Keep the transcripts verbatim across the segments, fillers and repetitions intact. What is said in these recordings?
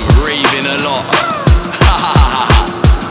them, raving a lot. Ha ha ha ha.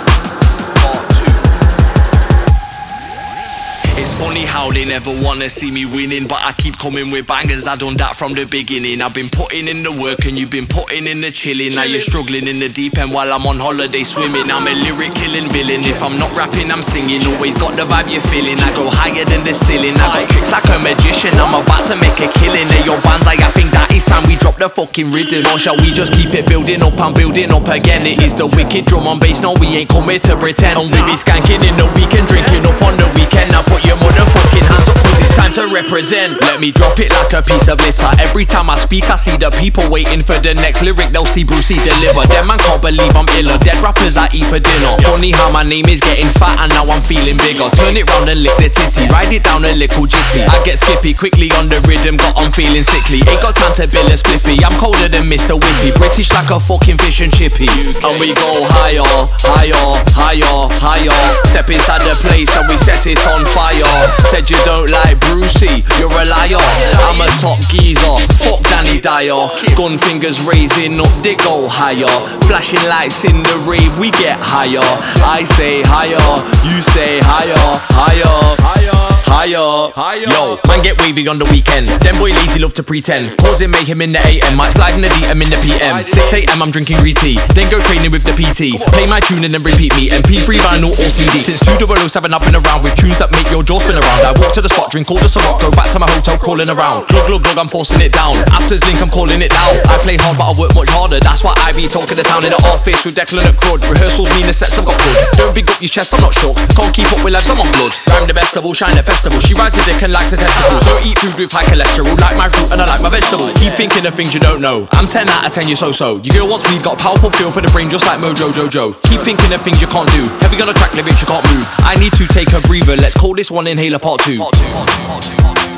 It's funny how they never wanna see me winning, but I keep coming with bangers, I done that from the beginning. I've been putting in the work and you've been putting in the chilling. Now you're struggling in the deep end while I'm on holiday swimming. I'm a lyric killing villain, if I'm not rapping I'm singing. Always got the vibe you're feeling, I go higher than the ceiling. I got tricks like a magician, I'm about to make a killing. Hey yo Banzai, I think that it's time we drop the fucking rhythm. Or shall we just keep it building up and building up again? It is the wicked drum on bass, no we ain't coming to pretend. And we be skanking in the weekend, drinking up on the weekend. Now put your motherfucking hands up cause it's time to represent. Let me drop it like a piece of litter. Every time I speak I see the people waiting for the next lyric. They'll see Brucey deliver. Them man can't believe I'm iller. Dead rappers I eat for dinner. Funny how my name is getting fat and now I'm feeling bigger. Turn it round and lick the titty, ride it down a little jitty. I get skippy quickly on the rhythm, got I'm feeling sickly. Ain't got time to bill a spliffy, I'm colder than Mister Wimpy. British like a fucking fish and chippy. And we go higher, higher, higher, higher. Step inside the place and we set it on fire. Said you don't like Brucey, you're a liar. I'm a top geezer, fuck Danny Dyer. Gun fingers raising up, they go higher. Flashing lights in the rave, we get higher. I say higher, you say higher, higher, higher, higher, higher. Yo, man get wavy on the weekend. Them boy lazy love to pretend. Causing mayhem in the A M, might slide in the D M in the P M. six A M I'm drinking green tea, then go training with the P T. Play my tune and then repeat me, M P three vinyl or C D. Since two thousand seven I've been around with tunes that make your jaw spin around. I walk to the spot, drink all the Ciroc, go back to my hotel crawling around. Glug glug glug, I'm forcing it down. After's link, I'm calling it down. I play hard but I work much harder, that's why I be talking the town in the office with Declan and Crud. Rehearsals mean the sets I've got good. Don't big up your chest, I'm not shook. Can't keep up with lads, I'm on blood. I'm the best of all, shine at festival. She rides a dick and likes her testicles. Don't eat food with high cholesterol, like my fruit and I like my vegetables. Keep thinking of things you don't know. I'm ten out of ten, you're so-so. Your girl wants weed, got a powerful feel for the brain just like Mojo Jojo. Keep thinking of things you can't do. Heavy on a track, lyrics you can't move. I need to take a breather, let's call this one Inhaler Part two. Part two, part two, part two, part two.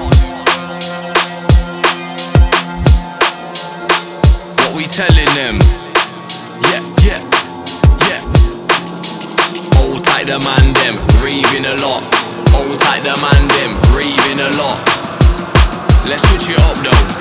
What we telling them? Yeah, yeah, yeah. Hold tight the man them, raving a lot. Hold tight the man them, raving a lot. Let's switch it up though.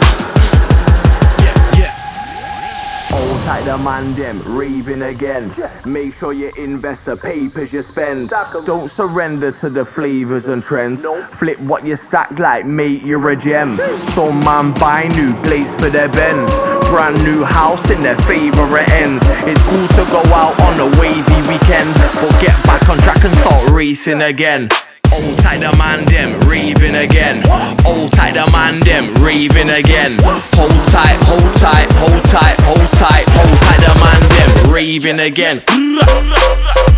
Hold tight the man them, raving again. Make sure you invest the papers you spend. Don't surrender to the flavors and trends. Flip what you stack like, mate, you're a gem. Some man buy new blades for their Benz. Brand new house in their favourite ends. It's cool to go out on a wavy weekend, but get back on track and start racing again. Hold tight the man them, raving again. Hold tight the man them, raving again. Hold tight, hold tight, hold tight, hold tight, hold tight the man them, raving again.